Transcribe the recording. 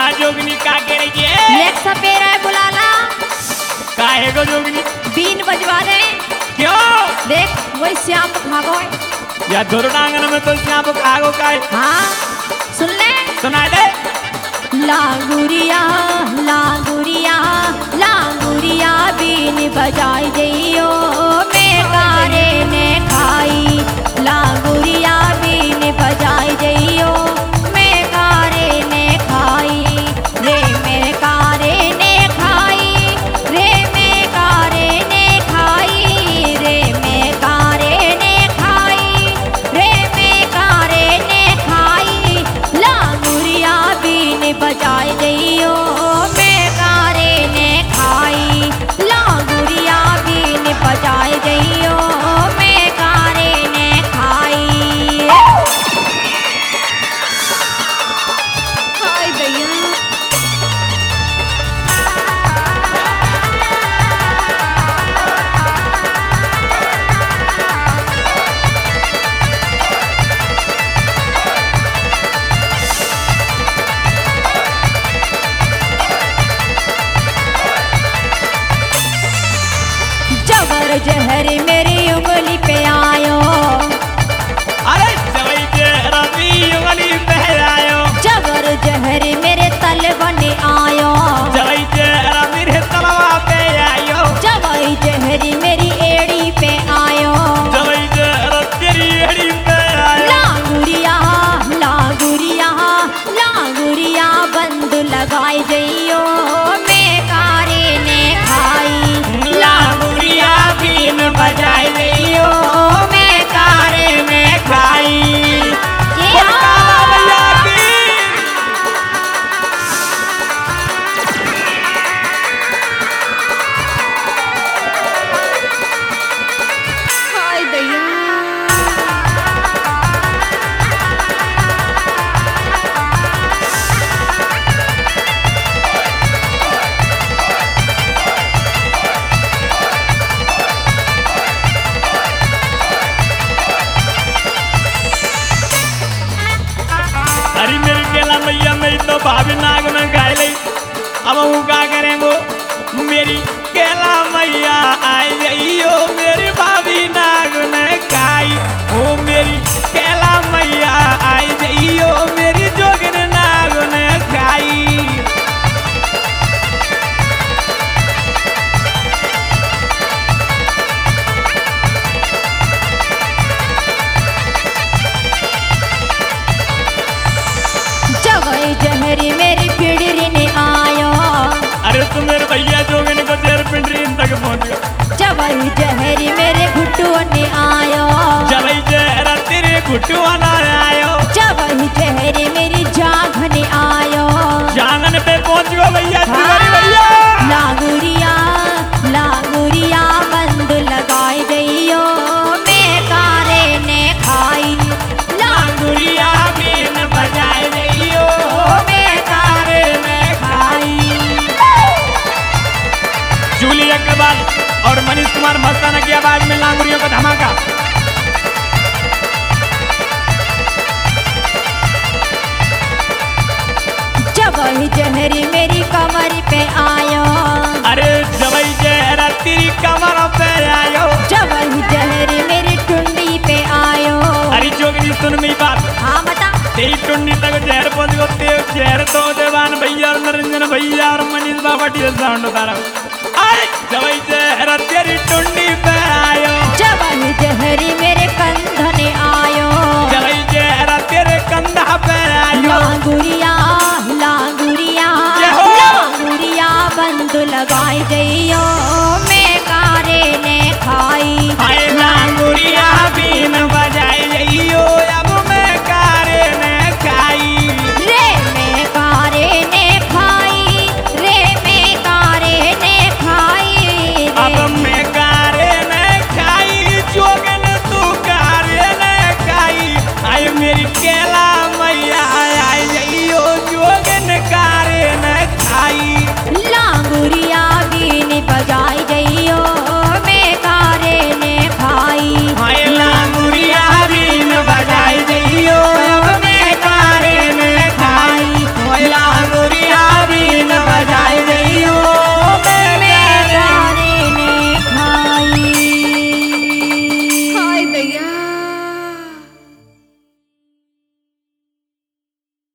जोगनी का कह रही है? लेक सपेरा है बुलाना। काहे को जोगनी? बीन बजवा दे। क्यों? देख वही श्याम भागो है। या धुरडांगन में तो श्याम भागो का है। हाँ सुन ले। सुना दे। लांगुरिया लांगुरिया लांगुरिया बीन बजाई जइयो मैं कारे ने खाई। लांगुरिया बीन बजाई जइयो मैं कारे ने खाई। रे मैं कारे ने खाई रे मैं कारे ने खाई रे मैं कारे ने खाई रे मैं कारे ने खाई। लांगुरिया बीन बजाई जइयो मैं कारे ने खाई। लांगुरिया बीन बजाई जइयो मैं कारे ने खाई। हाय भैया जबर जहर मेरी उंगली पे आयो। अरे जवई जहरा भी उंगली पे आयो। जबर जहर मेरे तल बने आयो। जवई जहरा मेरे तलवा पे आयो। जवई जहर मेरी एड़ी पे आयो। जवई जहरा तेरी एड़ी पे आयो। लांगुरिया लांगुरिया लांगुरिया बंद लगाई जइयो मैं कारे ने खाई। लांगुरिया बीन बजाई रहियो मैं कारे में खाई। ये काला भैया की। हाय दैया अरे मेरी केला मैया मेरी तो भाभी नाग में खाई ली। अब वो क्या करें वो? मेरी केला मैया आई रहियो मेरी भाभी नाग में खाई। वो मेरी केला मैया आई रहियो मेरी जोगिन नाग ने खाई। जवई जहर मेरी पिड़री ने आयो। अरे तुम मेरे भैया जोगिन को जेर पिंडरी तक पहुंच गया। जवई जहर मेरे घुटुओ ने आयो। जवई जहरा तेरे घुटुआ ना आयो। जवई जहर मेरी जाघ ने आयो। जांगन पे पहुंच गयो भैया तिवारी भैया। लांगुरिया लांगुरिया बंद लगाई जइयो मैं कारे ने खाई। लांगुरिया बीन बजाए रहियो मैं कारे में खाई। जूली अग्रवाल और मनीष कुमार मस्ताना की आवाज में लांगुरियों का धमाका। जवई जहर मेरी कमर पे आयो। अरे जवई जहरा तेरी कमर पे आयो। जवई जहर मेरी टुंडी पे आयो। अरे जोगनी सुन मेरी बात। हाँ बता। तेरी टुंडी तक जहर पहुंच गयो। ते जहर तो देवान भैया और नरेंद्र भैया और मनीष बाबा टी साउंड उतारा। अरे जवई जहरा तेरी टुंडी पे आयो। जवई जहर मेरे कंध ने आयो। जवई जहरा तेरे कंधा पे आयो। लांगुरिया लांगुरिया जय हो। लांगुरिया बंद लगाई जइयो मैं कारे ने खाई। हाय